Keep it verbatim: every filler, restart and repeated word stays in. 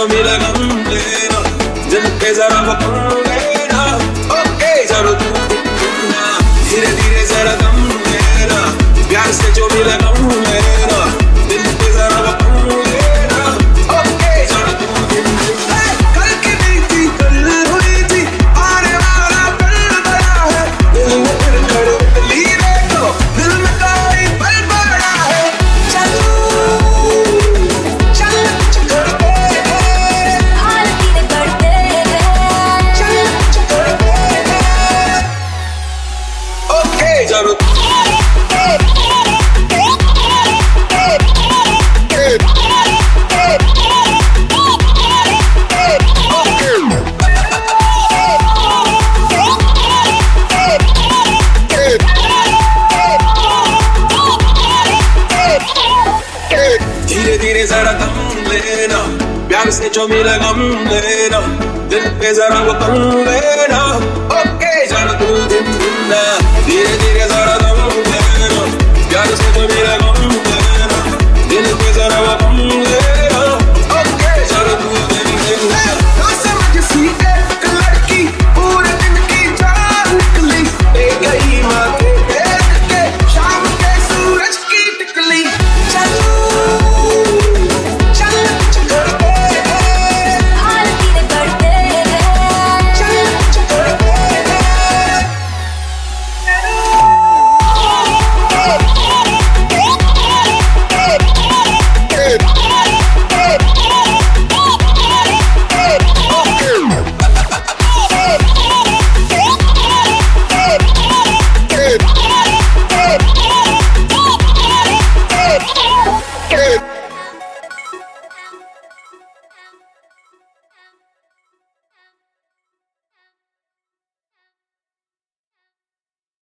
जो मिले गम लेना, दिल पे जरा वक़्त लेना, ओके जरा तू ना, धीरे धीरे जरा दम लेना, प्यार से जो मिले गम लेना, दिल पे जरा वक़्त लेना, ओके जरा तू ना। कल की बीती कल हुई थी, आने वाला कल बड़ा है, दिल में फिर धड़कली देखो, दिल में कोई पल बड़ा है, चलो धीरे धीरे जरा दम लेना, प्यार से जो मिले गम लेना, दिल पे जरा वो कम लेना, ओके जरा तू ना, धीरे धीरे जरा दम लेना, प्यार से जो मिले गम लेना, दिल पे जरा वो